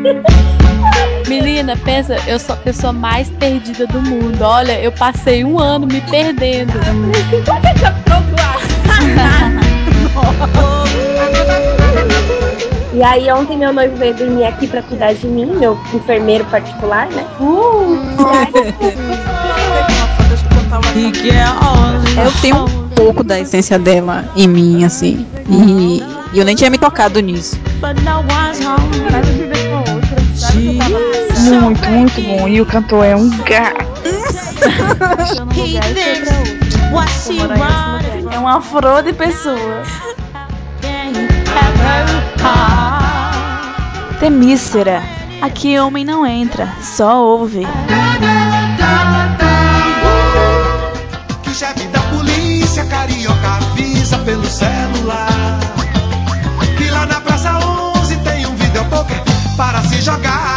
Menina, pensa, eu sou a pessoa mais perdida do mundo. Olha, eu passei 1 ano me perdendo. E aí ontem meu noivo veio dormir aqui pra cuidar de mim, meu enfermeiro particular, né? Eu tenho um pouco da essência dela em mim, assim. E eu nem tinha me tocado nisso. Muito, muito bom. E o cantor é um gato. É uma flor de pessoa. Temícera. Aqui homem não entra, só ouve. Que o chefe da polícia carioca avisa pelo celular que lá na Praça 11 tem um videopoker para se jogar.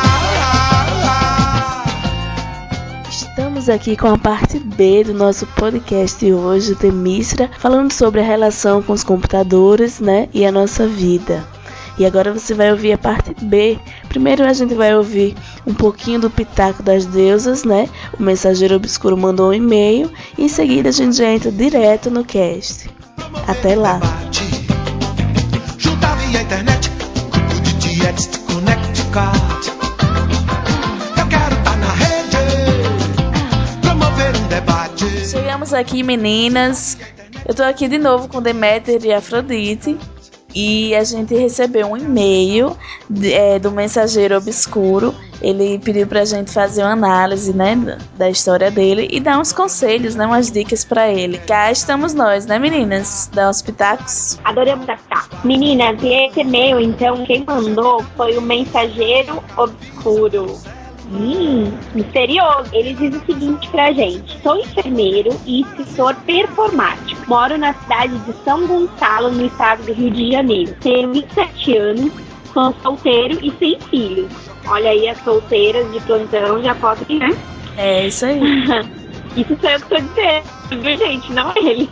Estamos aqui com a parte B do nosso podcast de hoje, Temícera, falando sobre a relação com os computadores, né, e a nossa vida. E agora você vai ouvir a parte B. Primeiro a gente vai ouvir um pouquinho do Pitaco das Deusas, né? O Mensageiro Obscuro mandou um e-mail e em seguida a gente já entra direto no cast. Até lá! Junta via internet, grupo de tietes de Connecticut. Eu quero estar na rede, promover um debate. Chegamos aqui, meninas. Eu tô aqui de novo com Deméter e Afrodite. E a gente recebeu um e-mail do Mensageiro Obscuro. Ele pediu pra gente fazer uma análise, né, da história dele e dar uns conselhos, né, umas dicas pra ele. Cá estamos nós, né, meninas? Dar uns pitacos. Adoramos dar pitacos. Meninas, e esse e-mail, então, quem mandou foi o Mensageiro Obscuro. Misterioso. Ele diz o seguinte pra gente: sou enfermeiro e assessor performático. Moro na cidade de São Gonçalo, no estado do Rio de Janeiro. Tenho 27 anos, sou solteiro e sem filhos. Olha aí as solteiras de plantão, já posso ir, né? É isso aí. Isso sou eu que tô dizendo, viu, gente? Não é ele.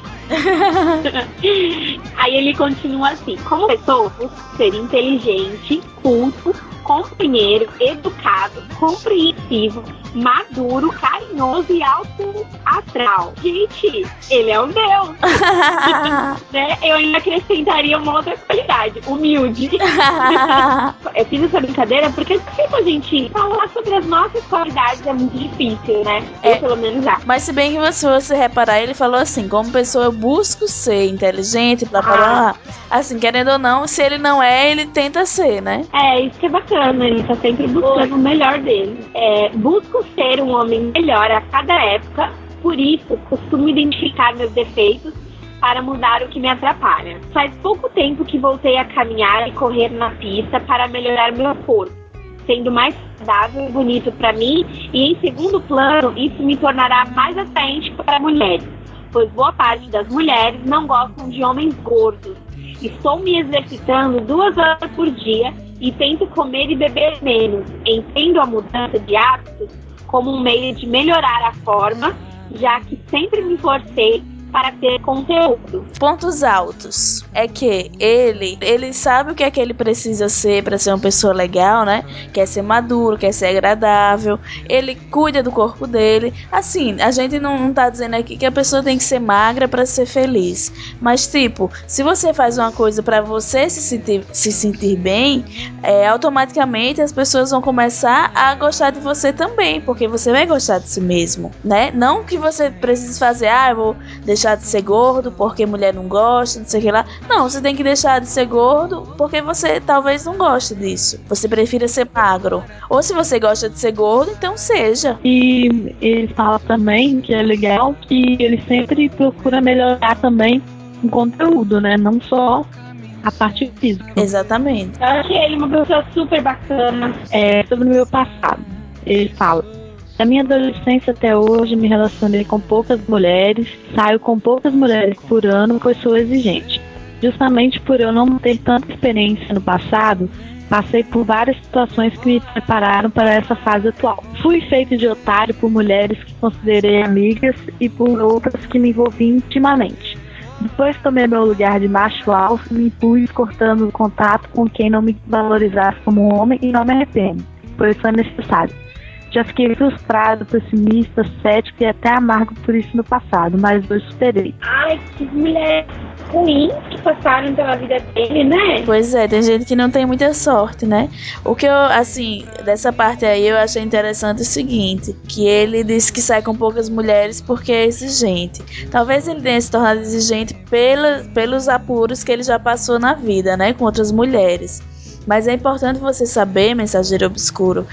Aí ele continua assim: como pessoa, busco ser inteligente, culto, companheiro, educado, compreensivo, maduro, carinhoso e alto astral. Gente, ele é um deus. Né? Eu ainda acrescentaria uma outra qualidade: humilde. Eu fiz essa brincadeira porque sempre a gente falar sobre as nossas qualidades é muito difícil, né? Eu pelo menos acho. Mas se bem que você reparar, ele falou assim: como pessoa eu busco ser inteligente, blá blá blá. Assim, querendo ou não, se ele não é, ele tenta ser, né? É, isso que é bacana, ele tá sempre buscando o melhor dele. Busco ser um homem melhor a cada época, por isso costumo identificar meus defeitos para mudar o que me atrapalha. Faz pouco tempo que voltei a caminhar e correr na pista para melhorar meu corpo, sendo mais saudável e bonito para mim, e em segundo plano, isso me tornará mais atraente para mulheres, pois boa parte das mulheres não gostam de homens gordos. Estou me exercitando 2 horas por dia e tento comer e beber menos. Entendo a mudança de hábitos como um meio de melhorar a forma, já que sempre me forcei para ter conteúdo. Pontos altos é que ele sabe o que é que ele precisa ser para ser uma pessoa legal, né? Quer ser maduro, quer ser agradável, ele cuida do corpo dele. Assim, a gente não tá dizendo aqui que a pessoa tem que ser magra para ser feliz, mas tipo, se você faz uma coisa para você se sentir bem, automaticamente as pessoas vão começar a gostar de você também, porque você vai gostar de si mesmo, né? Não que você precise fazer, eu vou deixar de ser gordo porque mulher não gosta, não sei o que lá. Não, você tem que deixar de ser gordo porque você talvez não goste disso. Você prefira ser magro. Ou se você gosta de ser gordo, então seja. E ele fala também que é legal que ele sempre procura melhorar também o conteúdo, né? Não só a parte física. Exatamente. Eu achei ele uma pessoa super bacana. Sobre o meu passado, ele fala: da minha adolescência até hoje, me relacionei com poucas mulheres, saio com poucas mulheres por ano, pois sou exigente. Justamente por eu não ter tanta experiência no passado, passei por várias situações que me prepararam para essa fase atual. Fui feito de otário por mulheres que considerei amigas e por outras que me envolvi intimamente. Depois tomei meu lugar de macho alfa, me impus cortando o contato com quem não me valorizasse como homem e não me arrependo, pois foi necessário. Já fiquei frustrado, pessimista, cético e até amargo por isso no passado, mas hoje superei. Ai, que mulher ruim que passaram pela vida dele, né? Pois é, tem gente que não tem muita sorte, né? O que eu, assim, dessa parte aí eu achei interessante o seguinte, que ele disse que sai com poucas mulheres porque é exigente. Talvez ele tenha se tornado exigente pelos apuros que ele já passou na vida, né? Com outras mulheres. Mas é importante você saber, mensageiro obscuro,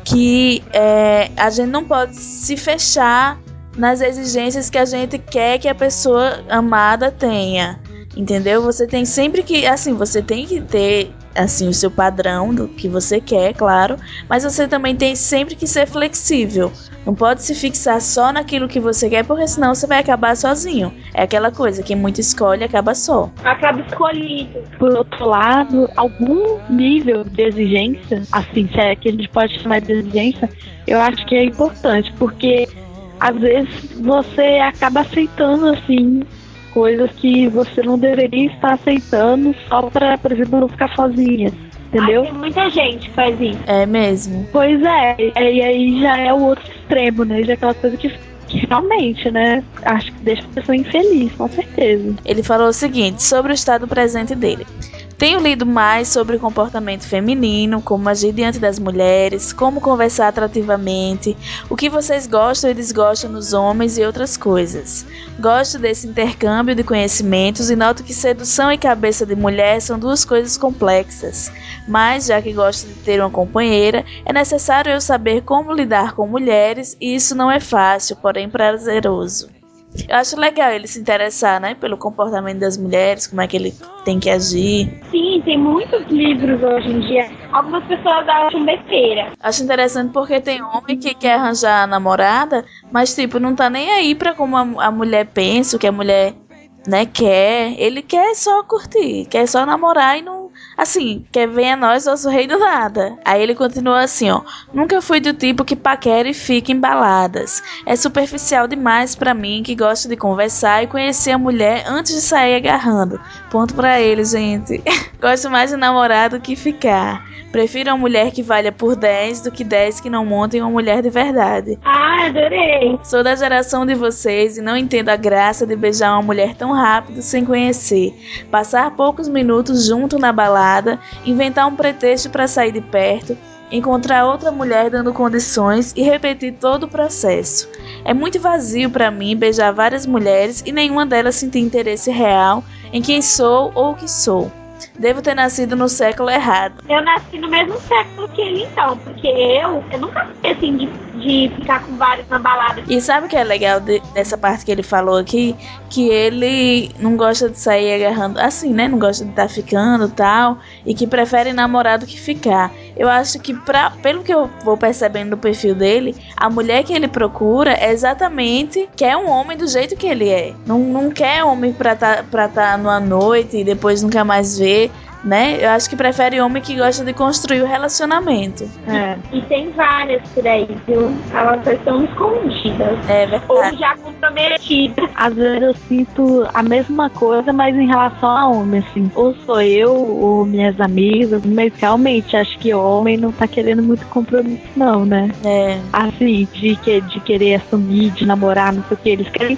que a gente não pode se fechar nas exigências que a gente quer que a pessoa amada tenha. Entendeu? Você tem sempre que, assim, você tem que ter, assim, o seu padrão do que você quer, claro, mas você também tem sempre que ser flexível. Não pode se fixar só naquilo que você quer, porque senão você vai acabar sozinho. É aquela coisa, quem muito escolhe acaba só. Acaba escolhido. Por outro lado, algum nível de exigência, assim, se é que a gente pode chamar de exigência, eu acho que é importante, porque às vezes você acaba aceitando, assim, coisas que você não deveria estar aceitando só pra, por exemplo, não ficar sozinha, entendeu? Ai, tem muita gente que faz isso. É mesmo. Pois é, e aí já é o outro extremo, né? Já é aquela coisa que realmente, né? Acho que deixa a pessoa infeliz, com certeza. Ele falou o seguinte, sobre o estado presente dele. Tenho lido mais sobre o comportamento feminino, como agir diante das mulheres, como conversar atrativamente, o que vocês gostam e desgostam nos homens e outras coisas. Gosto desse intercâmbio de conhecimentos e noto que sedução e cabeça de mulher são duas coisas complexas. Mas, já que gosto de ter uma companheira, é necessário eu saber como lidar com mulheres e isso não é fácil, porém prazeroso. Eu acho legal ele se interessar, né, pelo comportamento das mulheres, como é que ele tem que agir. Sim, tem muitos livros hoje em dia. Algumas pessoas acham besteira. Acho interessante porque tem homem que quer arranjar a namorada, mas tipo, não tá nem aí pra como a mulher pensa, o que a mulher, né, quer. Ele quer só curtir, quer só namorar e não, assim, quer ver a nós, nosso rei do nada. Aí ele continua assim, ó. Nunca fui do tipo que paquera e fica em baladas. É superficial demais pra mim, que gosto de conversar e conhecer a mulher antes de sair agarrando. Ponto pra ele, gente. Gosto mais de namorar do que ficar. Prefiro uma mulher que valha por 10 do que 10 que não montem uma mulher de verdade. Ah, adorei. Sou da geração de vocês e não entendo a graça de beijar uma mulher tão rápido sem conhecer. Passar poucos minutos junto na balada, inventar um pretexto para sair de perto, encontrar outra mulher dando condições e repetir todo o processo. É muito vazio para mim beijar várias mulheres e nenhuma delas sentir interesse real em quem sou ou o que sou. Devo ter nascido no século errado. Eu nasci no mesmo século que ele, então, porque eu nunca fui assim de ficar com vários na balada. E sabe o que é legal dessa parte que ele falou aqui? Que ele não gosta de sair agarrando assim, né? Não gosta de estar ficando e tal. E que prefere namorar do que ficar. Eu acho que, pelo que eu vou percebendo do perfil dele, a mulher que ele procura é exatamente quer um homem do jeito que ele é. Não quer homem pra tá numa noite e depois nunca mais ver. Né? Eu acho que prefere homem que gosta de construir o relacionamento. É. E tem várias por aí, viu? Elas só estão escondidas. É verdade. Ou já comprometidas. Às vezes eu sinto a mesma coisa, mas em relação a homem, assim. Ou sou eu, ou minhas amigas, mas realmente acho que homem não tá querendo muito compromisso, não, né? É. Assim, de querer assumir, de namorar, não sei o que. Eles querem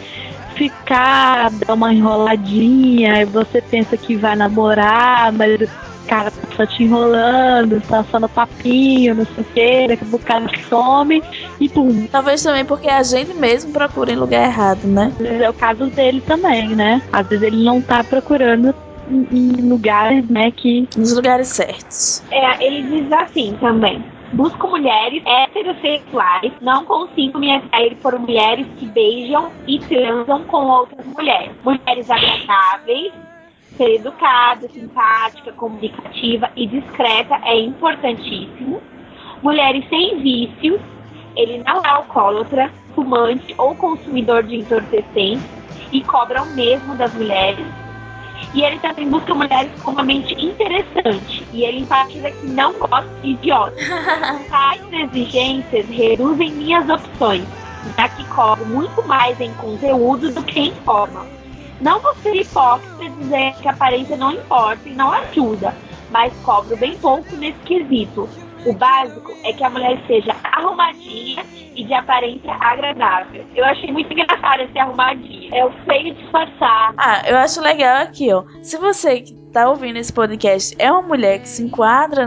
ficar, dar uma enroladinha, e você pensa que vai namorar, mas o cara tá só te enrolando, tá só no papinho, não sei o que, daqui a pouco o cara some e pum. Talvez também porque a gente mesmo procura em lugar errado, né? É o caso dele também, né? Às vezes ele não tá procurando em lugares, né, que... Nos lugares certos. Ele diz assim também. Busco mulheres heterossexuais, não consigo me atrair por mulheres que beijam e transam com outras mulheres. Mulheres agradáveis, ser educada, simpática, comunicativa e discreta é importantíssimo. Mulheres sem vícios, ele não é alcoólatra, fumante ou consumidor de entorpecentes e cobra o mesmo das mulheres. E ele também busca mulheres com uma mente interessante. E ele enfatiza que não gosta de idiotas. Tais exigências reduzem minhas opções, já que cobro muito mais em conteúdo do que em forma. Não vou ser hipócrita e dizer que a aparência não importa e não ajuda, mas cobro bem pouco nesse quesito. O básico é que a mulher seja arrumadinha e de aparência agradável. Eu achei muito engraçado esse arrumadinho. É o feio disfarçar. Eu acho legal aqui, ó. Se você que tá ouvindo esse podcast é uma mulher que se enquadra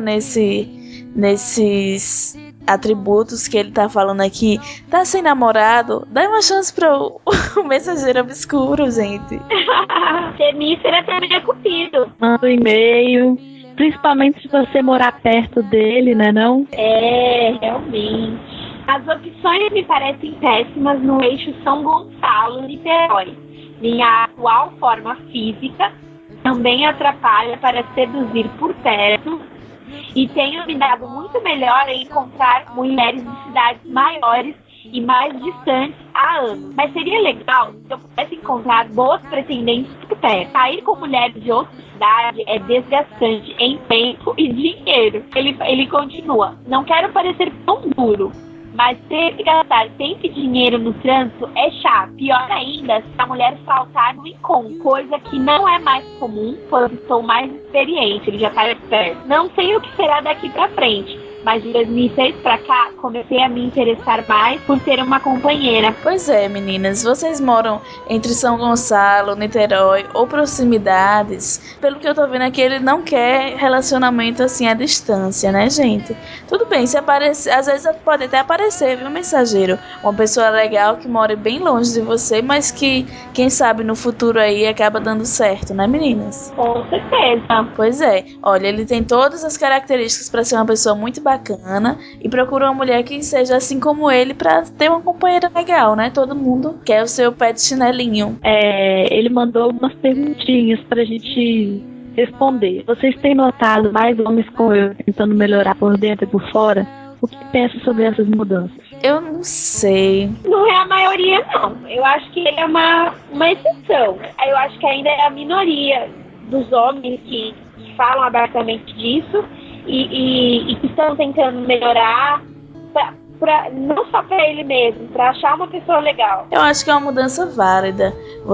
nesses atributos que ele tá falando aqui, tá sem namorado, dá uma chance pro o mensageiro obscuro, gente. Temícera também é cupido. Manda um e-mail. Principalmente se você morar perto dele, né não? É, realmente. As opções me parecem péssimas no eixo São Gonçalo-Niterói. Minha atual forma física também atrapalha para seduzir por perto e tenho me dado muito melhor em encontrar mulheres de cidades maiores e mais distantes há anos. Mas seria legal se eu pudesse encontrar boas pretendentes por perto. Sair com mulheres de outra cidade é desgastante em tempo e dinheiro. Ele continua. Não quero parecer tão duro, mas ter que gastar tempo e dinheiro no trânsito é chato. Pior ainda se a mulher faltar no encontro, coisa que não é mais comum, pois estou mais experiente. Ele já está perto. Não sei o que será daqui pra frente, mas de 2006 pra cá, comecei a me interessar mais por ter uma companheira. Pois é, meninas, vocês moram entre São Gonçalo, Niterói ou proximidades. Pelo que eu tô vendo aqui, ele não quer relacionamento assim à distância, né, gente? Tudo bem, se aparecer, às vezes pode até aparecer, viu, mensageiro? Uma pessoa legal que mora bem longe de você, mas que, quem sabe, no futuro aí acaba dando certo, né, meninas? Com certeza. Pois é, olha, ele tem todas as características para ser uma pessoa muito bacana e procura uma mulher que seja assim como ele para ter uma companheira legal, né? Todo mundo quer o seu pet chinelinho. Ele mandou umas perguntinhas pra gente responder. Vocês têm notado mais homens como eu tentando melhorar por dentro e por fora? O que pensa sobre essas mudanças? Eu não sei. Não é a maioria, não. Eu acho que ele é uma exceção. Eu acho que ainda é a minoria dos homens que falam abertamente disso e que estão tentando melhorar, não só para ele mesmo, para achar uma pessoa legal. Eu acho que é uma mudança válida.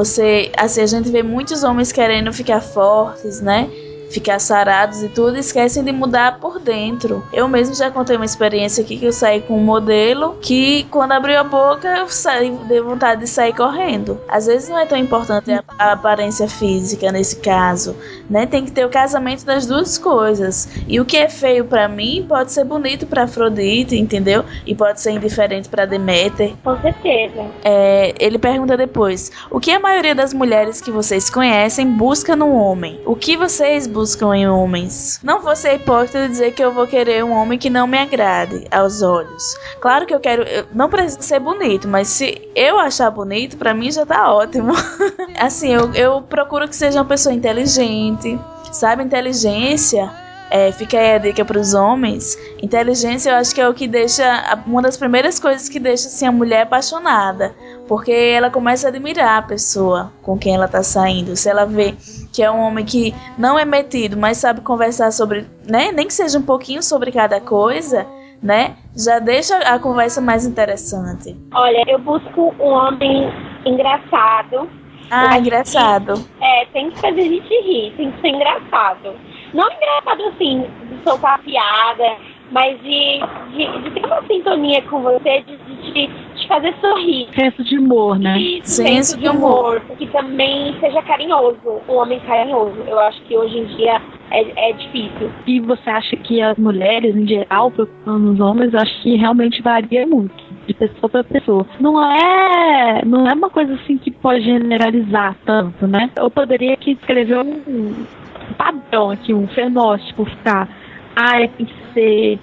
A gente vê muitos homens querendo ficar fortes, né? Ficar sarados e tudo, esquecem de mudar por dentro. Eu mesmo já contei uma experiência aqui que eu saí com um modelo que quando abriu a boca eu dei vontade de sair correndo. Às vezes não é tão importante a aparência física nesse caso, né? Tem que ter o casamento das duas coisas. E o que é feio pra mim pode ser bonito pra Afrodite, entendeu? E pode ser indiferente pra Deméter. Com certeza. Ele pergunta depois: o que a maioria das mulheres que vocês conhecem busca num homem? O que vocês buscam em homens? Não vou ser hipócrita de dizer que eu vou querer um homem que não me agrade aos olhos. Claro que eu não precisa ser bonito, mas se eu achar bonito, pra mim já tá ótimo. Assim, eu procuro que seja uma pessoa inteligente, sabe? Inteligência, fica aí a dica pros homens. Inteligência eu acho que é o que deixa, uma das primeiras coisas que deixa assim, a mulher apaixonada, porque ela começa a admirar a pessoa com quem ela tá saindo. Se ela vê que é um homem que não é metido, mas sabe conversar sobre, né, nem que seja um pouquinho sobre cada coisa, né, já deixa a conversa mais interessante. Olha, eu busco um homem engraçado. Engraçado. Tem que fazer a gente rir, tem que ser engraçado. Não engraçado assim, de soltar piada, mas de ter uma sintonia com você, de te fazer sorrir. Senso de humor, né? Senso de humor. Que também seja carinhoso, um homem carinhoso. Eu acho que hoje em dia é difícil. E você acha que as mulheres, em geral, preocupando os homens, eu acho que realmente varia muito, de pessoa para pessoa. Não é uma coisa assim que pode generalizar tanto, né? Eu poderia aqui escrever um padrão aqui, um fenótipo, ficar, tem que ser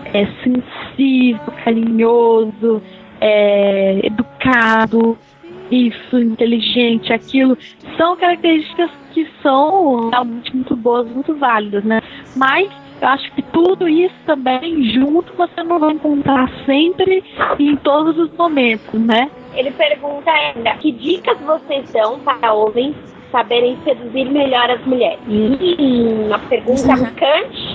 sensível, carinhoso, educado, isso, inteligente, aquilo. São características que são realmente muito boas, muito válidas, né? Mas eu acho que tudo isso também junto você não vai encontrar sempre e em todos os momentos, né? Ele pergunta ainda, que dicas vocês dão para homens saberem seduzir melhor as mulheres? Uma pergunta picante.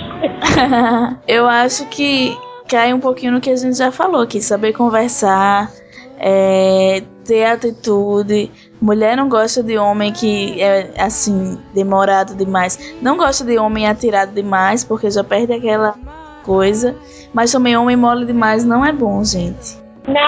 Eu acho que cai um pouquinho no que a gente já falou aqui, saber conversar, ter atitude, Mulher não gosta de homem que é, assim, demorado demais. Não gosta de homem atirado demais, porque já perde aquela coisa. Mas também homem mole demais não é bom, gente.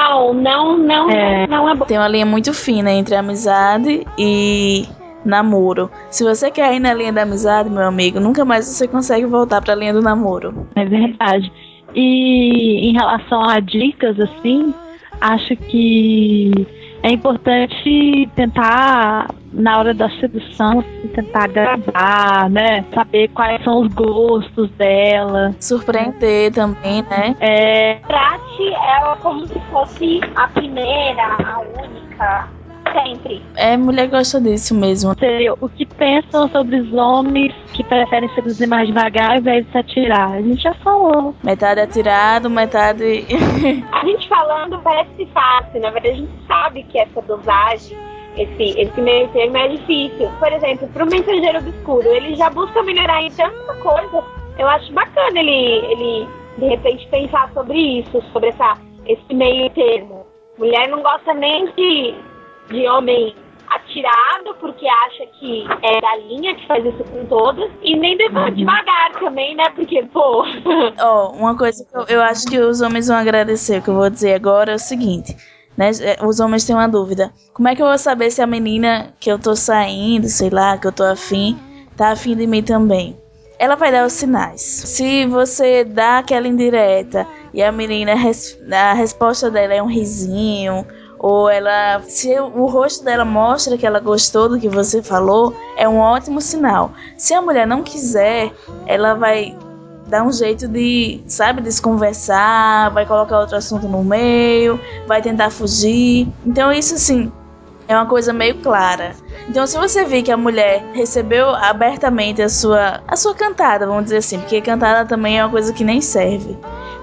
Não é bom. Tem uma linha muito fina entre amizade e namoro. Se você quer ir na linha da amizade, meu amigo, nunca mais você consegue voltar pra linha do namoro. É verdade. E em relação a dicas, assim, acho que é importante tentar, na hora da sedução, tentar agradar, né? Saber quais são os gostos dela. Surpreender também, né? Trate ela como se fosse a primeira, a única, sempre. Mulher gosta disso mesmo. Seria o que pensam sobre os homens que preferem seduzir mais devagar ao invés de se atirar. A gente já falou. Metade atirado, metade... A gente falando parece fácil, na verdade a gente sabe que essa dosagem, esse meio termo é difícil. Por exemplo, pro mensageiro obscuro, ele já busca melhorar em tanta coisa. Eu acho bacana ele de repente pensar sobre isso, sobre esse meio termo. Mulher não gosta nem de homem atirado, porque acha que é da linha que faz isso com todas, e nem devagar também, né? Porque, pô... Uma coisa que eu acho que os homens vão agradecer, o que eu vou dizer agora é o seguinte, né? Os homens têm uma dúvida. Como é que eu vou saber se a menina que eu tô saindo, sei lá, que eu tô afim, tá afim de mim também? Ela vai dar os sinais. Se você dá aquela indireta e a menina, a resposta dela é um risinho, ou se o rosto dela mostra que ela gostou do que você falou, é um ótimo sinal. Se a mulher não quiser, ela vai dar um jeito de, sabe, desconversar, vai colocar outro assunto no meio, vai tentar fugir. Então isso, assim, é uma coisa meio clara. Então, se você vê que a mulher recebeu abertamente a sua cantada, vamos dizer assim, porque cantada também é uma coisa que nem serve,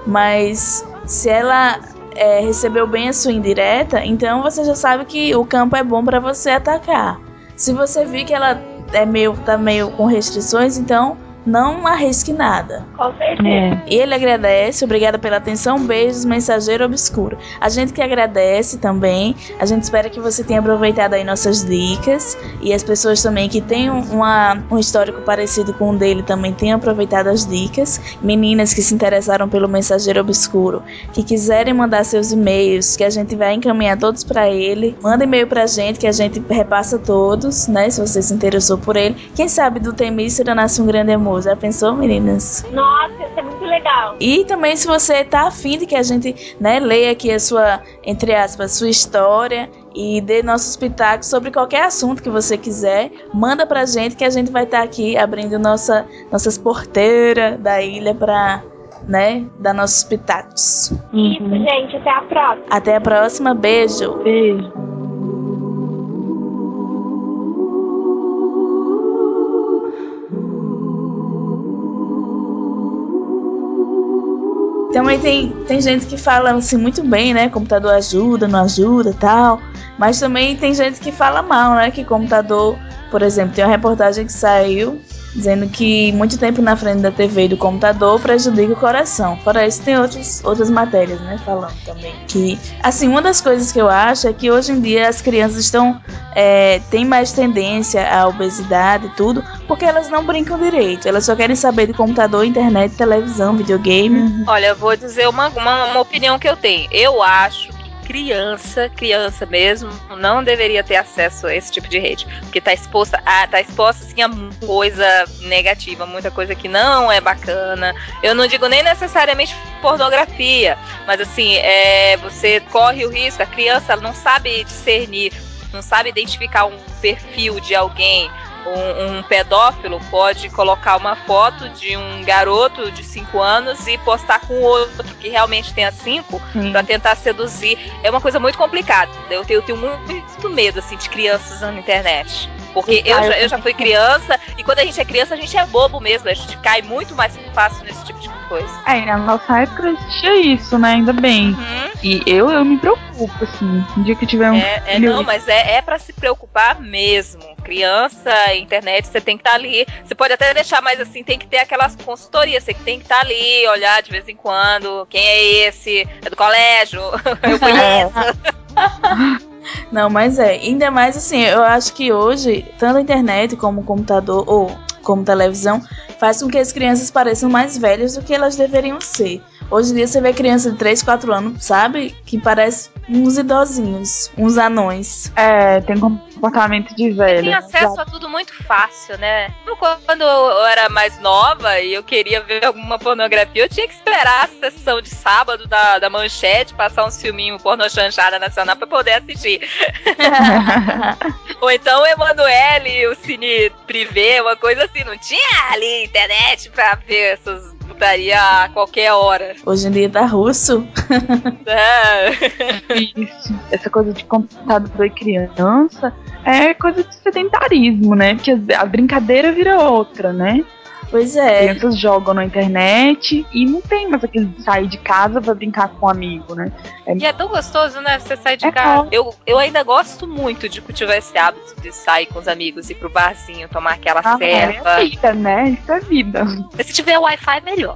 mas se ela recebeu bem a sua indireta, então você já sabe que o campo é bom para você atacar. Se você vir que ela tá meio com restrições, então não arrisque nada. Com certeza. E ele agradece, obrigada pela atenção, beijos, mensageiro obscuro. A gente que agradece também, a gente espera que você tenha aproveitado aí nossas dicas, e as pessoas também que têm um histórico parecido com o dele também tenham aproveitado as dicas. Meninas que se interessaram pelo mensageiro obscuro, que quiserem mandar seus e-mails, que a gente vai encaminhar todos para ele, manda e-mail pra gente que a gente repassa todos, né, se você se interessou por ele. Quem sabe do Temícera nasce um grande amor. Já pensou, meninas? Nossa, isso é muito legal. E também, se você tá afim de que a gente, né, leia aqui a sua, entre aspas, sua história e dê nossos pitacos sobre qualquer assunto que você quiser, manda pra gente que a gente vai estar aqui abrindo nossas porteiras da ilha pra, né, dar nossos pitacos. Isso, gente. Até a próxima. Até a próxima. Beijo. Beijo. Também tem gente que fala assim muito bem, né? Computador ajuda, não ajuda, tal. Mas também tem gente que fala mal, né? Que computador, por exemplo, tem uma reportagem que saiu dizendo que muito tempo na frente da TV e do computador prejudica o coração. Fora isso, tem outras matérias, né? Falando também que, assim, uma das coisas que eu acho é que hoje em dia as crianças têm mais tendência à obesidade e tudo, porque elas não brincam direito. Elas só querem saber de computador, internet, televisão, videogame. Olha, eu vou dizer uma opinião que eu tenho. Eu acho que criança mesmo, não deveria ter acesso a esse tipo de rede, porque tá exposta assim, a muita coisa negativa, muita coisa que não é bacana. Eu não digo nem necessariamente pornografia, mas assim, você corre o risco, a criança ela não sabe discernir, não sabe identificar um perfil de alguém. Um pedófilo pode colocar uma foto de um garoto de 5 anos e postar com outro que realmente tenha 5 para tentar seduzir. É uma coisa muito complicada. Eu tenho muito medo assim, de crianças usando internet. Porque eu já fui criança, e quando a gente é criança, a gente é bobo mesmo, a gente cai muito mais fácil nesse tipo de coisa. Na nossa época existia isso, né? Ainda bem. E eu me preocupo, assim, um dia que tiver um filho... Não, mas é pra se preocupar mesmo. Criança, internet, você tem que estar ali. Você pode até deixar, mas assim, tem que ter aquelas consultorias, você tem que estar ali, olhar de vez em quando, quem é esse? É do colégio? Eu conheço. Não, mas ainda mais assim, eu acho que hoje, tanto a internet como o computador, ou como televisão, faz com que as crianças pareçam mais velhas do que elas deveriam ser. Hoje em dia você vê criança de 3, 4 anos, sabe? Que parece uns idosinhos, uns anões. Tem comportamento de velho. Tem acesso a tudo muito fácil, né? Quando eu era mais nova e eu queria ver alguma pornografia, eu tinha que esperar a sessão de sábado da Manchete, passar um filminho pornô chanchada nacional pra poder assistir. Ou então o Emanuele, o Cine Privé, uma coisa assim, não tinha ali internet pra ver essas putaria a qualquer hora. Hoje em dia tá russo. Isso. Essa coisa de computador e criança é coisa de sedentarismo, né? Porque a brincadeira vira outra, né? Pois As é. crianças jogam na internet e não tem mais aquele de sair de casa pra brincar com um amigo, né? E é tão gostoso, né? Você sair de casa. Eu ainda gosto muito de cultivar esse hábito de sair com os amigos, ir pro barzinho, tomar aquela serva. É vida, né? Isso é vida. Se tiver Wi-Fi, melhor.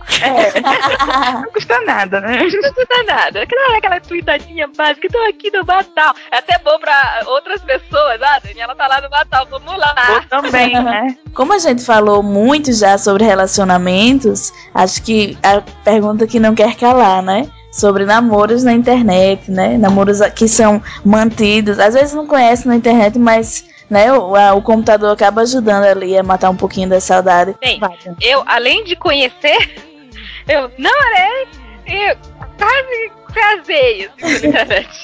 Não custa nada, né? Não custa nada. Aquela tweetadinha básica, tô aqui no Natal. É até bom pra outras pessoas. Ah, Daniela tá lá no Natal, vamos lá. Eu também, né? Como a gente falou muito já sobre relacionamentos, acho que a pergunta que não quer calar, né? Sobre namoros na internet, né? Namoros que são mantidos. Às vezes não conhece na internet, mas né, o computador acaba ajudando ali a matar um pouquinho da saudade. Bem, eu, além de conhecer, eu namorei e quase casei assim, na internet.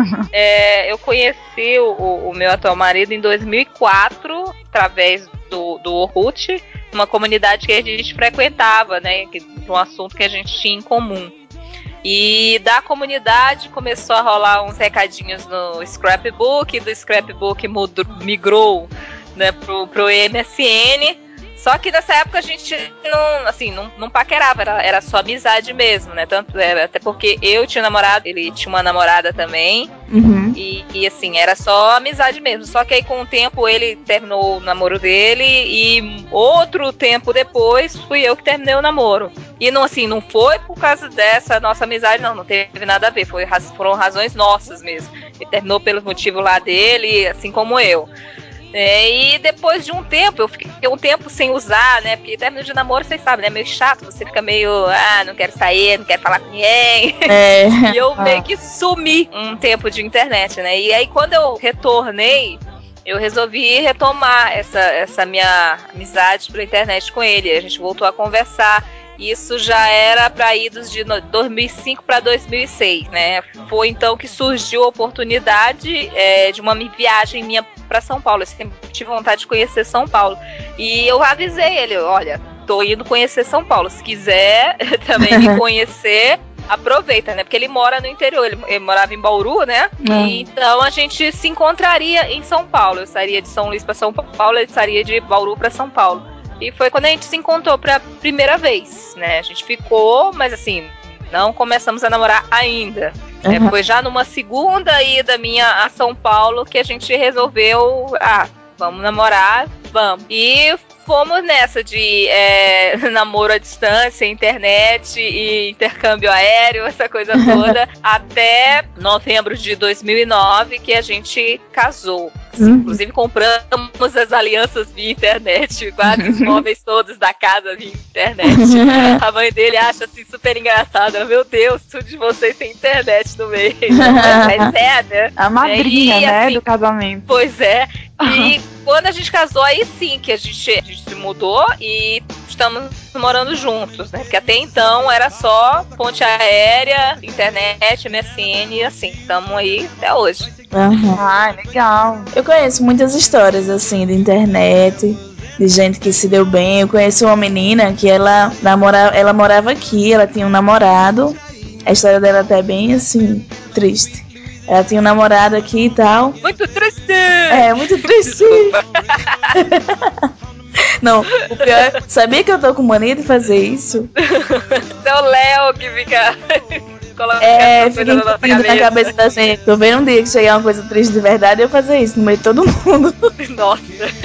Eu conheci o meu atual marido em 2004, através do Orkut, uma comunidade que a gente frequentava, né? Um assunto que a gente tinha em comum. E da comunidade começou a rolar uns recadinhos no Scrapbook, do Scrapbook migrou, né, pro MSN. Só que nessa época a gente não paquerava, era só amizade mesmo, né? Até porque eu tinha namorado, ele tinha uma namorada também. Uhum. E assim, era só amizade mesmo. Só que aí com o tempo ele terminou o namoro dele e outro tempo depois fui eu que terminei o namoro. E não foi por causa dessa nossa amizade, não teve nada a ver. Foram razões nossas mesmo. Ele terminou pelo motivo lá dele, assim como eu. E depois de um tempo, eu fiquei um tempo sem usar, né? Porque término de namoro, vocês sabem, né? Meio chato, você fica meio, não quero sair, não quero falar com ninguém. E eu meio que sumi um tempo de internet, né? E aí quando eu retornei, eu resolvi retomar essa minha amizade pela internet com ele. A gente voltou a conversar. Isso já era para idos de 2005 para 2006, né? Foi então que surgiu a oportunidade de uma viagem minha para São Paulo. Eu sempre tive vontade de conhecer São Paulo. E eu avisei ele, olha, tô indo conhecer São Paulo. Se quiser também me conhecer, aproveita, né? Porque ele mora no interior, ele morava em Bauru, né? E então a gente se encontraria em São Paulo. Eu sairia de São Luís para São Paulo, ele sairia de Bauru para São Paulo. E foi quando a gente se encontrou pra primeira vez, né? A gente ficou, mas assim, não começamos a namorar ainda. Uhum. Foi já numa segunda ida minha a São Paulo que a gente resolveu, vamos namorar, vamos. E fomos nessa de namoro à distância, internet e intercâmbio aéreo, essa coisa toda, até novembro de 2009 que a gente casou. Inclusive compramos as alianças via internet, quase os móveis todos da casa via internet. A mãe dele acha assim super engraçada. Meu Deus, tudo de vocês tem internet no meio. Mas né? A madrinha, né, assim, do casamento. Pois é. E quando a gente casou, aí sim que a gente se mudou e estamos morando juntos, né? Porque até então era só ponte aérea, internet, MSN e assim. Estamos aí até hoje. Uhum. Legal. Eu conheço muitas histórias assim de internet, de gente que se deu bem. Eu conheço uma menina que ela morava aqui, ela tinha um namorado. A história dela até é bem assim, triste. Ela tinha um namorado aqui e tal. Muito triste! Muito triste! Não, o pior, sabia que eu tô com mania de fazer isso? É o Léo que fica... fica encobrindo na cabeça da gente. Tô vendo um dia que chegar uma coisa triste de verdade, eu fazer isso no meio de todo mundo. Nossa.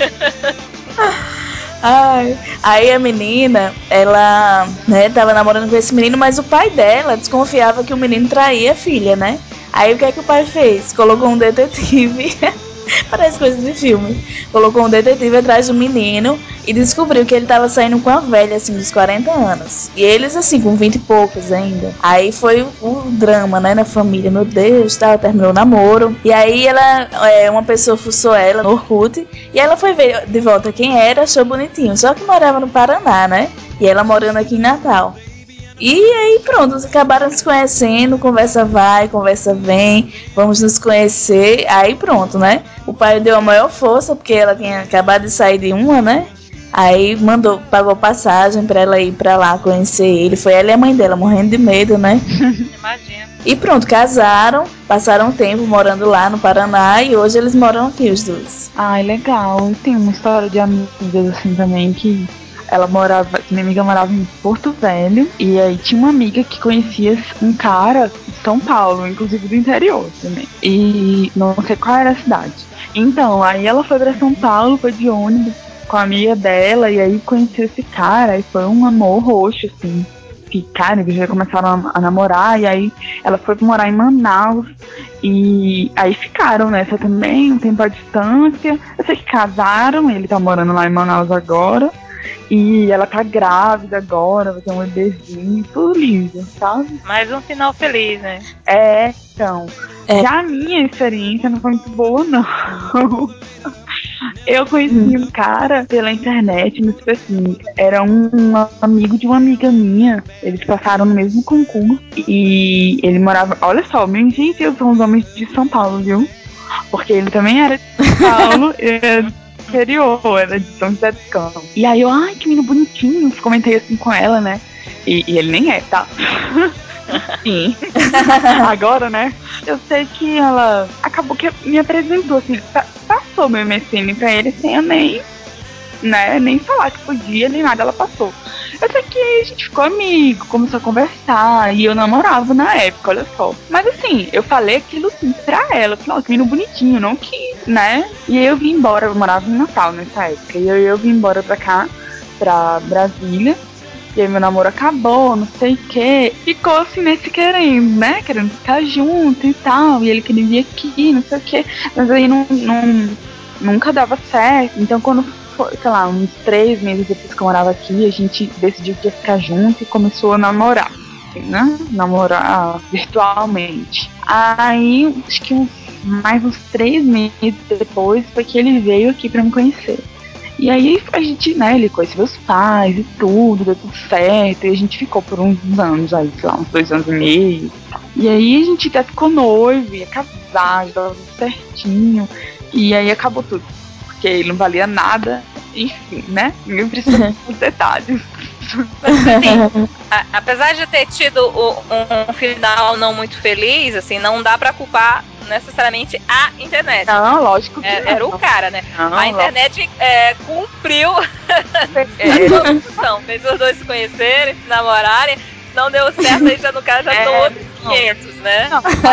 Aí a menina, ela, né, tava namorando com esse menino, mas o pai dela desconfiava que o menino traía a filha, né? Aí o que é que o pai fez? Colocou um detetive. Parece coisa de filme. Colocou um detetive atrás do menino e descobriu que ele tava saindo com a velha, assim, dos 40 anos. E eles, assim, com 20 e poucos ainda. Aí foi o drama, né, na família. Meu Deus, tal, terminou o namoro. E aí uma pessoa fuçou ela no Orkut. E ela foi ver de volta quem era, achou bonitinho. Só que morava no Paraná, né? E ela morando aqui em Natal. E aí pronto, acabaram se conhecendo, conversa vai, conversa vem, vamos nos conhecer, aí pronto, né? O pai deu a maior força, porque ela tinha acabado de sair de uma, né? Aí pagou passagem pra ela ir pra lá conhecer ele, foi ela e a mãe dela, morrendo de medo, né? Imagina. E pronto, casaram, passaram um tempo morando lá no Paraná e hoje eles moram aqui os dois. Ai, legal. E tem uma história de amigas assim também que minha amiga morava em Porto Velho, e aí tinha uma amiga que conhecia um cara de São Paulo, inclusive do interior também, e não sei qual era a cidade. Então, aí ela foi pra São Paulo, foi de ônibus com a amiga dela, e aí conheceu esse cara, e foi um amor roxo, assim, que, cara, eles já começaram a namorar, e aí ela foi morar em Manaus, e aí ficaram nessa também, um tempo à distância. Eu sei que casaram, ele tá morando lá em Manaus agora, e ela tá grávida agora, vai ter um bebezinho, tudo lindo, sabe? Mais um final feliz, né? Então. Já a minha experiência não foi muito boa, não. Eu conheci um cara pela internet, mas tipo assim, era um amigo de uma amiga minha. Eles passaram no mesmo concurso e ele morava. Olha só, minha gente, eu sou uns homens de São Paulo, viu? Porque ele também era de São Paulo. Interior, era de São José dos Campos. E aí eu, ai, que menino bonitinho, comentei assim com ela, né? E ele nem é, tá? Sim. Agora, né? Eu sei que ela acabou que me apresentou, assim, passou meu MSN pra ele sem eu nem falar que podia, nem nada, ela passou. Eu sei que a gente ficou amigo, começou a conversar, e eu namorava na época, olha só. Mas assim, eu falei aquilo assim pra ela, falei, ó, que menino bonitinho, não que, né? E aí eu vim embora, eu morava em Natal nessa época, e eu vim embora pra cá, pra Brasília. E aí meu namoro acabou, não sei o que. Ficou assim nesse querendo, né? Querendo ficar junto e tal. E ele queria vir aqui, não sei o que. Mas aí nunca dava certo. Então quando foi, sei lá, uns 3 meses depois que eu morava aqui, a gente decidiu que ia ficar junto e começou a namorar. Assim, né? Namorar virtualmente. Aí, acho que mais uns 3 meses depois foi que ele veio aqui pra me conhecer. E aí a gente, né, ele conheceu meus pais e tudo, deu tudo certo, e a gente ficou por uns anos aí, sei lá, uns 2 anos e meio. E aí a gente até ficou noivo, ia casar, já tava tudo certinho, e aí acabou tudo, porque ele não valia nada, enfim, né, ninguém precisa dos detalhes. Assim, apesar de ter tido um final não muito feliz, assim, não dá pra culpar necessariamente a internet. Não, lógico que não. Era o cara, né? Não, a internet cumpriu a sua função, fez os dois se conhecerem, se namorarem. Não deu certo, aí já no caso já são outros 500, né?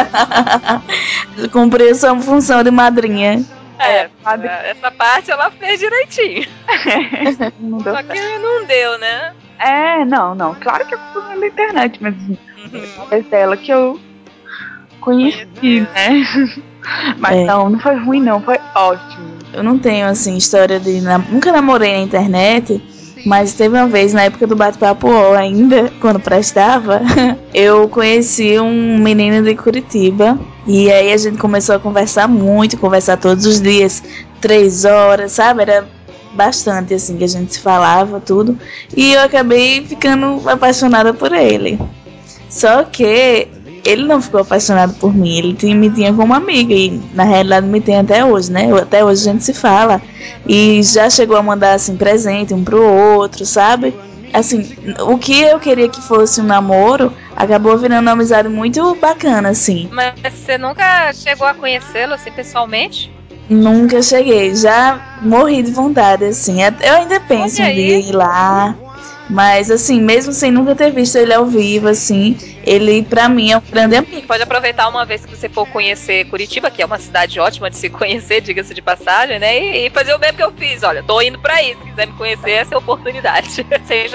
Cumpriu sua função de madrinha. Essa parte ela fez direitinho. Só que não deu, né? Não. Claro que eu culpa da internet, mas é dela que eu conheci, né? Mas não foi ruim, não, foi ótimo. Eu não tenho, assim, história de... Nunca namorei na internet, mas teve uma vez, na época do Bate-Papo UOL ainda, quando prestava, eu conheci um menino de Curitiba, e aí a gente começou a conversar muito, conversar todos os dias, 3 horas, sabe? Era bastante, assim, que a gente se falava, tudo, e eu acabei ficando apaixonada por ele. Só que ele não ficou apaixonado por mim, ele me tinha como amiga e na realidade me tem até hoje, né? Até hoje a gente se fala e já chegou a mandar assim presente um pro outro, sabe? Assim, o que eu queria que fosse um namoro acabou virando uma amizade muito bacana, assim. Mas você nunca chegou a conhecê-lo assim pessoalmente? Nunca cheguei, já morri de vontade, assim. Eu ainda penso um dia ir lá. Mas, assim, mesmo sem nunca ter visto ele ao vivo, assim, ele, pra mim, é um grande amigo. Pode aproveitar uma vez que você for conhecer Curitiba, que é uma cidade ótima de se conhecer, diga-se de passagem, né? E fazer o mesmo que eu fiz. Olha, tô indo pra isso. Se quiser me conhecer, essa é a oportunidade. Você já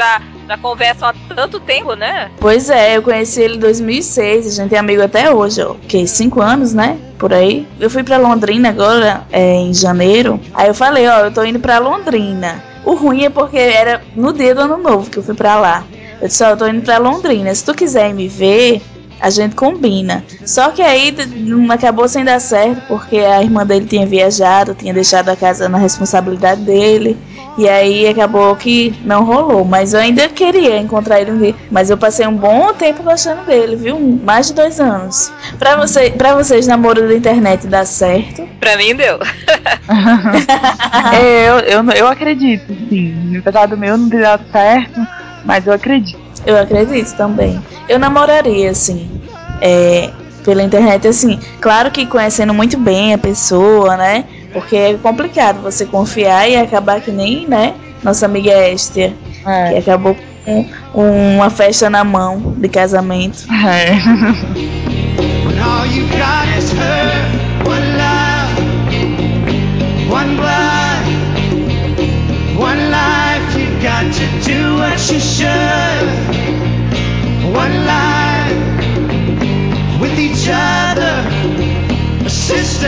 Já conversam há tanto tempo, né? Pois é, eu conheci ele em 2006, a gente é amigo até hoje, ó. Que 5 anos, né? Por aí. Eu fui pra Londrina agora, em janeiro. Aí eu falei, ó, eu tô indo pra Londrina. O ruim é porque era no dia do ano novo que eu fui pra lá. Eu disse, ó, eu tô indo pra Londrina. Se tu quiser me ver, a gente combina. Só que aí acabou sem dar certo, porque a irmã dele tinha viajado, tinha deixado a casa na responsabilidade dele. E aí acabou que não rolou. Mas eu ainda queria encontrar ele um dia. Mas eu passei um bom tempo gostando dele, viu? Mais de 2 anos. Pra vocês, namoro da internet dá certo? Pra mim deu. Eu acredito, sim. Apesar do meu não ter dado certo, mas eu acredito. Eu acredito também. Eu namoraria, assim, pela internet, assim. Claro que conhecendo muito bem a pessoa, né? Porque é complicado você confiar e acabar que nem, né? Nossa amiga Esther, que acabou com uma festa na mão de casamento. When all you got is her, one love, one blood, one life. You got to do what you should. One life with each other, a sister,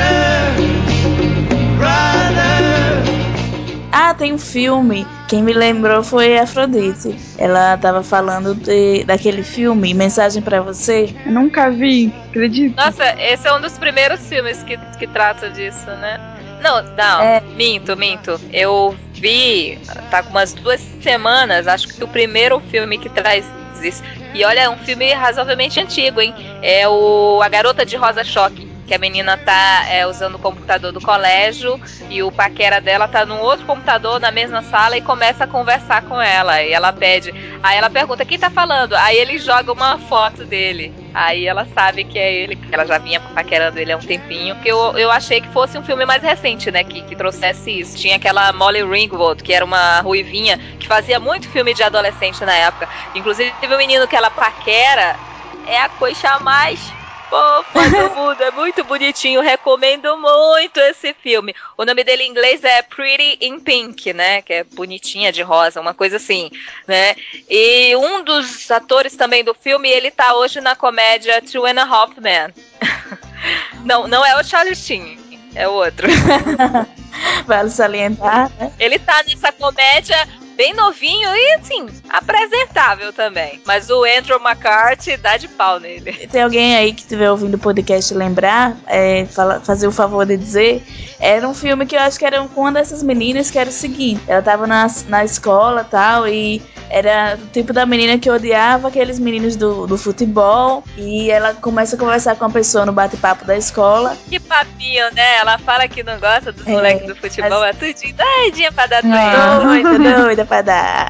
brother. Ah, tem um filme. Quem me lembrou foi a Afrodite. Ela tava falando daquele filme, Mensagem pra Você. Eu nunca vi, acredito. Nossa, esse é um dos primeiros filmes que trata disso, né? Não, minto. Eu vi, tá com umas 2 semanas, acho que o primeiro filme que traz isso. E olha, é um filme razoavelmente antigo, hein? É A Garota de Rosa Choque, que a menina tá usando o computador do colégio e o paquera dela tá num outro computador na mesma sala e começa a conversar com ela. E ela aí ela pergunta, quem tá falando? Aí ele joga uma foto dele. Aí ela sabe que é ele, que ela já vinha paquerando ele há um tempinho. Que eu achei que fosse um filme mais recente, né? Que trouxesse isso. Tinha aquela Molly Ringwald, que era uma ruivinha, que fazia muito filme de adolescente na época. Inclusive o menino que ela paquera é a coisa mais fofa do mundo, é muito bonitinho, recomendo muito esse filme. O nome dele em inglês é Pretty in Pink, né, que é bonitinha de rosa, uma coisa assim, né, e um dos atores também do filme, ele tá hoje na comédia Two and a Half Men. Não é o Charlie Sheen, é o outro. Vale salientar, né? Ele tá nessa comédia bem novinho e, assim, apresentável também. Mas o Andrew McCarthy dá de pau nele. Tem alguém aí que estiver ouvindo o podcast lembrar, fazer o favor de dizer, era um filme que eu acho que era com uma dessas meninas que era o seguinte, ela tava na escola e tal, e era o tipo da menina que odiava aqueles meninos do futebol, e ela começa a conversar com a pessoa no bate-papo da escola. Que papinho, né? Ela fala que não gosta dos moleques do futebol, é tudinho doidinha pra dar doida pra dar.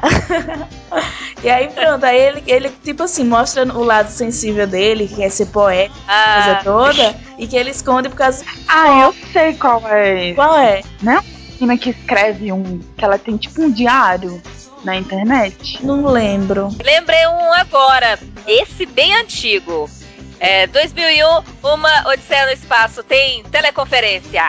E aí pronto, aí ele tipo assim, mostra o lado sensível dele, que quer ser poeta, coisa toda, e que ele esconde por causa... Eu sei qual é. Qual é? Não é uma menina que escreve que ela tem tipo um diário na internet? Não lembro. Lembrei um agora, esse bem antigo. 2001, uma Odisseia no Espaço, tem teleconferência.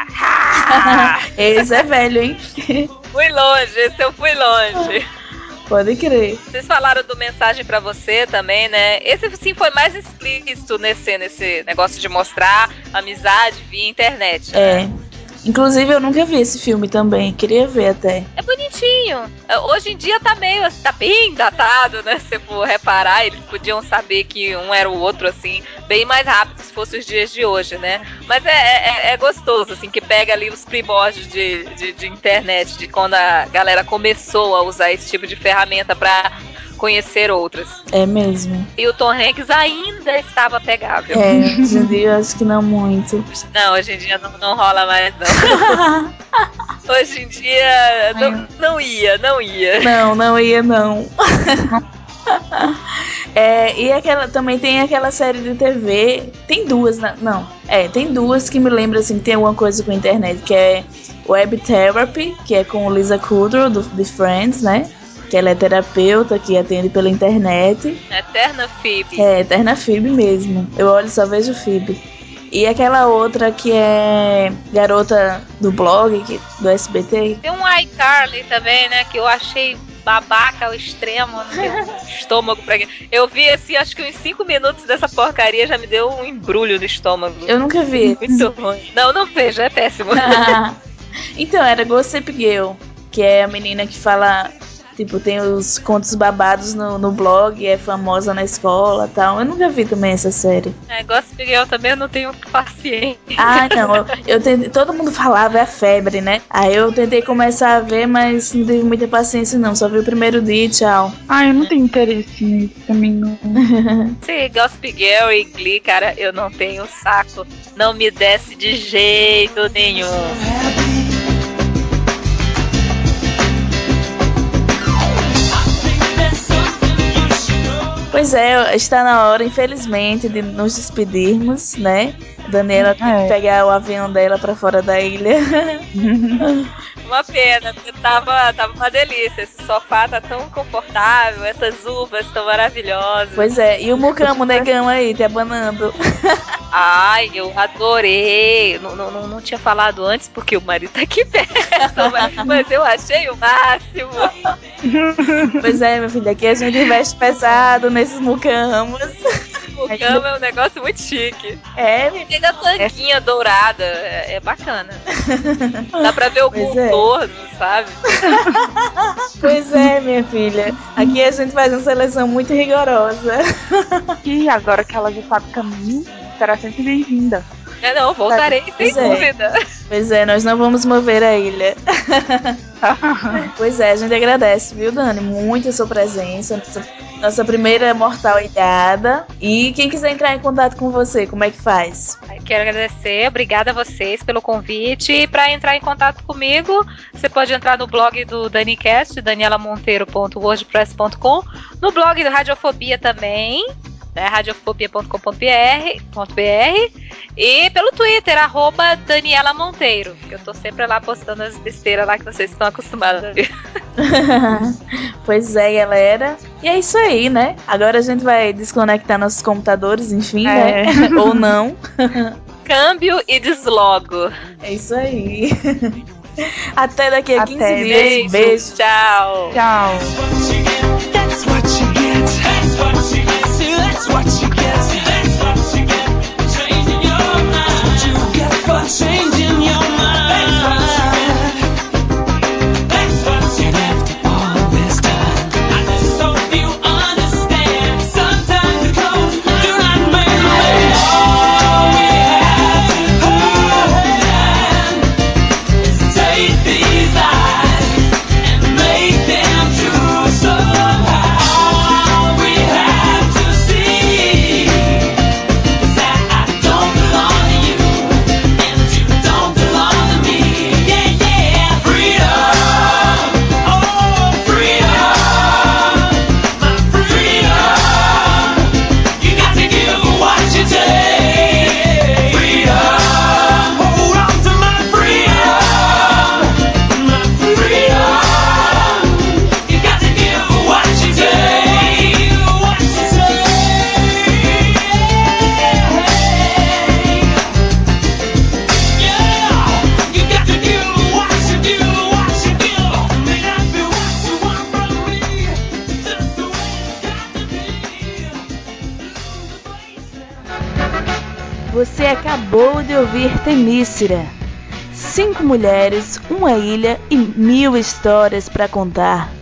Esse é velho, hein? Fui longe, esse eu fui longe. Pode crer. Vocês falaram do Mensagem pra Você também, né? Esse sim foi mais explícito nesse negócio de mostrar amizade via internet. Né? Inclusive eu nunca vi esse filme também, queria ver até. É bonitinho. Hoje em dia tá bem datado, né? Se for reparar, eles podiam saber que um era o outro, assim, bem mais rápido se fosse os dias de hoje, né? Mas é gostoso, assim, que pega ali os primórdios de internet, de quando a galera começou a usar esse tipo de ferramenta pra conhecer outras. É mesmo. E o Tom Hanks ainda estava pegável. Hoje em dia eu acho que não muito. Não, hoje em dia não rola mais, não. Hoje em dia não ia. Não ia, não. E também tem aquela série de TV. Tem duas, não. Tem duas que me lembram assim, que tem alguma coisa com a internet, que é Web Therapy, que é com Lisa Kudrow, de Friends, né? Que ela é terapeuta, que atende pela internet. Eterna Phoebe. Eterna Phoebe mesmo. Eu olho e só vejo Phoebe. E aquela outra que é garota do blog, do SBT. Tem um iCarly também, né? Que eu achei babaca ao extremo, não tem estômago pra quê. Eu vi assim, acho que uns 5 minutos dessa porcaria já me deu um embrulho no estômago. Eu nunca vi. Muito ruim. Não vejo, é péssimo. Então, era Gossip Girl, que é a menina que fala, tipo, tem os contos babados no blog, é famosa na escola e tal. Eu nunca vi também essa série. Gossip Girl também eu não tenho paciência. Ah, não, eu tentei, todo mundo falava, é a febre, né? Aí eu tentei começar a ver, mas não tive muita paciência não, só vi o primeiro dia e tchau. Eu não tenho interesse nisso também, não. Sim, Gossip Girl e Glee, cara, eu não tenho saco. Não me desce de jeito nenhum. Pois é, está na hora, infelizmente, de nos despedirmos, né? Daniela tem que pegar o avião dela pra fora da ilha. Uma pena, porque tava uma delícia. Esse sofá tá tão confortável, essas uvas tão maravilhosas. Pois é, e o Mucamo negão aí, te abanando. Ai, eu adorei. Não tinha falado antes porque o marido tá aqui perto, mas eu achei o máximo. Pois é, minha filha, aqui a gente investe pesado nesses mucamos. Mucamo é um negócio muito chique. É, tem a tanquinha dourada, é bacana. Dá pra ver o contorno, sabe? Pois é, minha filha. Aqui a gente faz uma seleção muito rigorosa. E agora que ela já sabe o caminho, será sempre bem-vinda. Não, voltarei sem dúvida. Pois é, nós não vamos mover a ilha. Pois é, a gente agradece, viu, Dani? Muito a sua presença, nossa primeira mortal ilhada. E quem quiser entrar em contato com você, como é que faz? Quero agradecer, obrigada a vocês pelo convite. E para entrar em contato comigo, você pode entrar no blog do DaniCast, danielamonteiro.wordpress.com, no blog do Radiofobia também, radiofobia.com.br, e pelo Twitter, @DanielaMonteiro, que eu tô sempre lá postando as besteiras lá que vocês estão acostumados a ver. Pois é, galera. E é isso aí, né? Agora a gente vai desconectar nossos computadores, enfim, né? Ou não. Câmbio e deslogo. É isso aí. Até daqui a 15 dias. Beijo. Tchau. Tchau. That's what you get. That's what you get. That's what you get. That's what you get. Changing your mind. That's what you get for changing your mind. That's what you get. After all this time, I just hope you understand. Sometimes the clothes do not make the man. All we have to do is take these eyes and make them true somehow. All we have to see is that I don't belong to you and you don't belong to me. Yeah, yeah, freedom. Oh, freedom. My freedom. You got to give what you take. Freedom. Hold on to my freedom. My freedom. You got to give what you take. What you take. Yeah. You got to give what you give. What you give. May not be what you want from me. Just the way it's got to be. Você acabou de ouvir Temícera. 5 mulheres, uma ilha e 1000 histórias para contar.